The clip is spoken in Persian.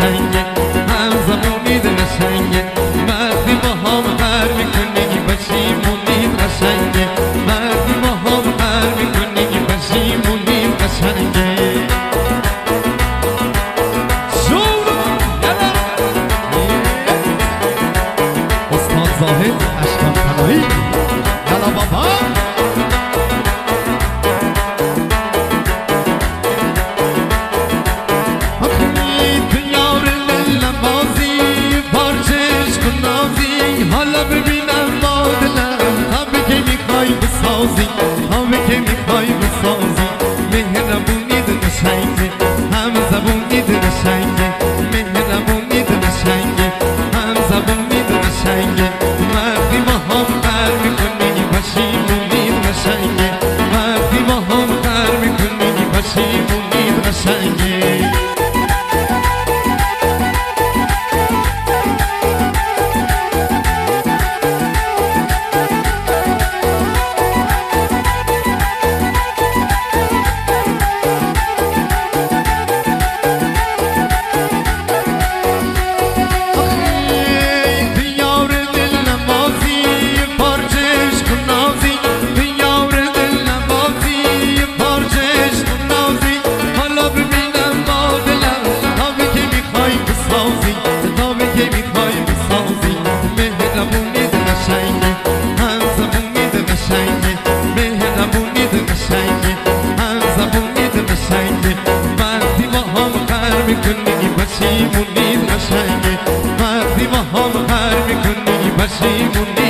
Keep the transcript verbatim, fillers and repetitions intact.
قشنگه، هم زبونید قشنگه، وقتی با هم قهر میکنی پشیمونید قشنگه، وقتی با هم قهر میکنی پشیمونید قشنگه. استاد زاهد اشکان پناهی یالا بابا. حالا ببینم با دلم همه که میخوای بسازی، همه که میخوای بسازی، مهربونید قشنگه، هم زبونید قشنگه، مهربونید قشنگه، هم زبونید قشنگه، وقتی با هم قهر میکنی پشیمونید قشنگه، وقتی با هم قهر میکنی پشیمونید قشنگه. پشیمونید قشنگه، وقتی با هم قهر میکنی پشیمونید